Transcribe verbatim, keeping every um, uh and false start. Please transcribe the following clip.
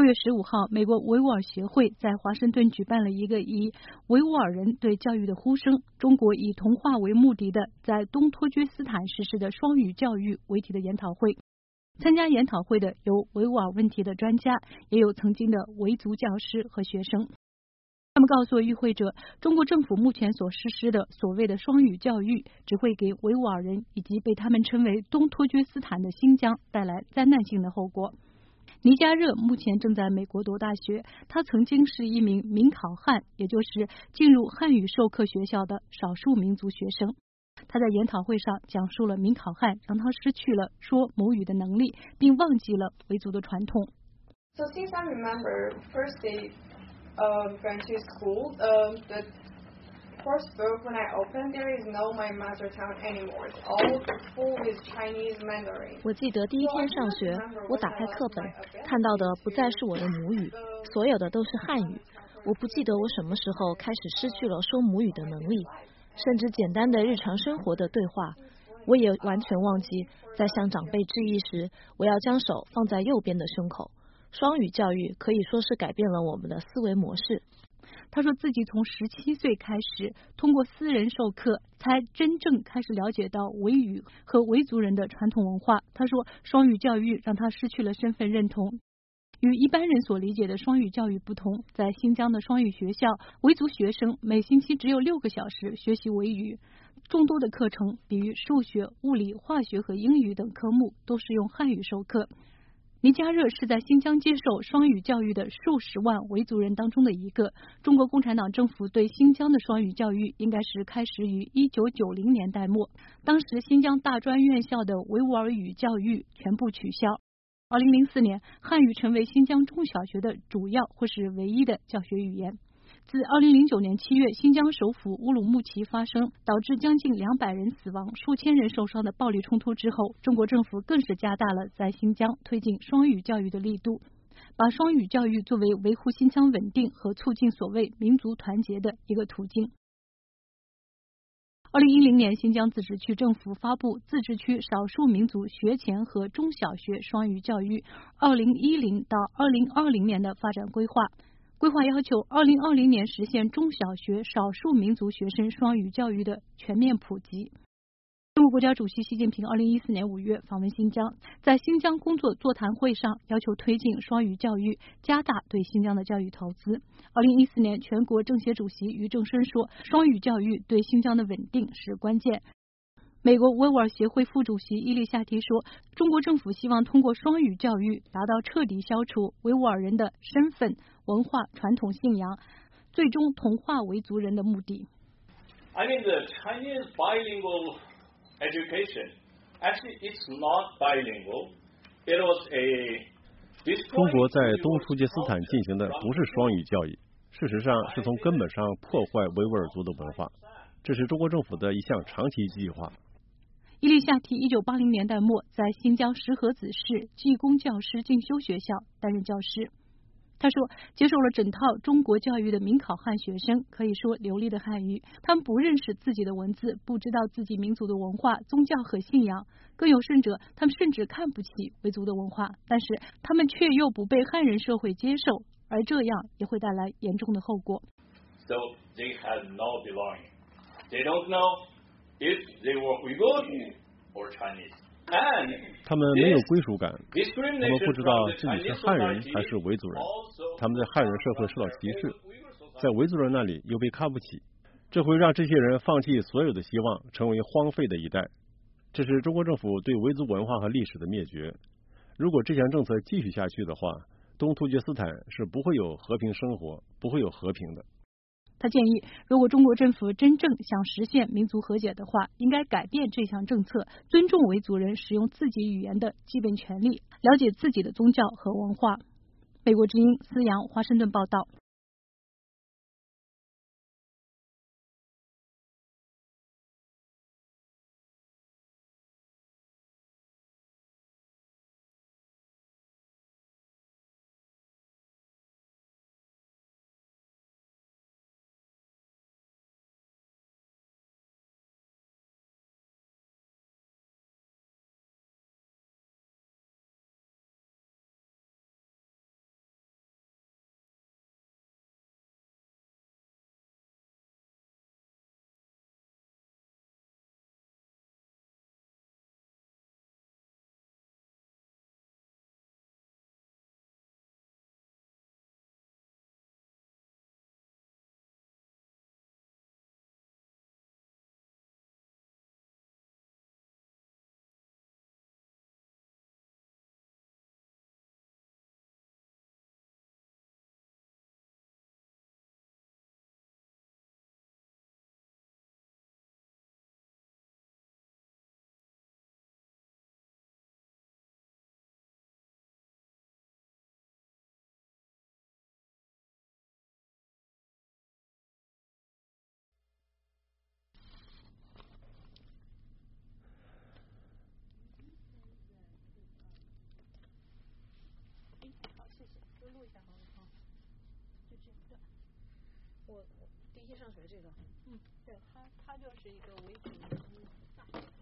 月十五号，美国维吾尔协会在华盛顿举办了一个以维吾尔人对教育的呼声，中国以同化为目的的在东突厥斯坦实施的双语教育为题的研讨会。参加研讨会的有维吾尔问题的专家，也有曾经的维族教师和学生。他们告诉与会者，中国政府目前所实施的所谓的双语教育，只会给维吾尔人以及被他们称为东突厥斯坦的新疆带来灾难性的后果。尼加热目前正在美国读大学，他曾经是一名民考汉，也就是进入汉语授课学校的少数民族学生。他在研讨会上讲述了民考汉让他失去了说母语的能力，并忘记了维族的传统。 So since I remember first day of going to school, uh, the first book when I opened there is no my mother tongue anymore. It's all full with Chinese Mandarin. 我记得第一天上学，我打开课本，看到的不再是我的母语，所有的都是汉语。我不记得我什么时候开始失去了说母语的能力。甚至简单的日常生活的对话，我也完全忘记在向长辈致意时，我要将手放在右边的胸口。双语教育可以说是改变了我们的思维模式。 他说自己从十七岁开始，通过私人授课，才真正开始了解到维语和维族人的传统文化。他说，双语教育让他失去了身份认同。与一般人所理解的双语教育不同，在新疆的双语学校，维族学生每星期只有六个小时学习维语，众多的课程，比如数学、物理、化学和英语等科目，都是用汉语授课。尼加热是在新疆接受双语教育的数十万维族人当中的一个。中国共产党政府对新疆的双语教育应该是开始于一九九零年代末，当时新疆大专院校的维吾尔语教育全部取消。二零零四年，汉语成为新疆中小学的主要或是唯一的教学语言。自二零零九年七月新疆首府乌鲁木齐发生导致将近两百人死亡、数千人受伤的暴力冲突之后，中国政府更是加大了在新疆推进双语教育的力度，把双语教育作为维护新疆稳定和促进所谓民族团结的一个途径。二零一零年，新疆自治区政府发布自治区少数民族学前和中小学双语教育二零一零到二零二零年的发展规划。规划要求二零二零年实现中小学少数民族学生双语教育的全面普及。中国国家主席习近平二零一四年五月访问新疆，在新疆工作座谈会上要求推进双语教育，加大对新疆的教育投资。二零一四年，全国政协主席俞正声说，双语教育对新疆的稳定是关键。美国维吾尔协会副主席伊利夏提说，中国政府希望通过双语教育达到彻底消除维吾尔人的身份、文化、传统信仰，最终同化维族人的目的。 I mean the Chinese bilingual education, actually it's not bilingual. It was a 中国在东突厥斯坦进行的不是双语教育，事实上是从根本上破坏维吾尔族的文化，这是中国政府的一项长期计划。 伊利夏提一九八零年代末在新疆石河子市技工教师进修学校担任教师。他说，接受了整套中国教育的民考汉学生可以说流利的汉语，他们不认识自己的文字，不知道自己民族的文化、宗教和信仰，更有甚者，他们甚至看不起维族的文化，但是他们却又不被汉人社会接受，而这样也会带来严重的后果。 So they had no belonging. They don't know if they were Uyghur or Chinese. 他们没有归属感，他们不知道自己是汉人还是维族人，他们在汉人社会受到歧视，在维族人那里又被看不起，这会让这些人放弃所有的希望，成为荒废的一代。这是中国政府对维族文化和历史的灭绝。如果这项政策继续下去的话，东突厥斯坦是不会有和平生活，不会有和平的。 他建议，如果中国政府真正想实现民族和解的话，应该改变这项政策，尊重维族人使用自己语言的基本权利，了解自己的宗教和文化。美国之音思阳华盛顿报道。 一下好了啊，就这对。 我我第一天上学这个。 嗯，对，他他就是一个维族人大学。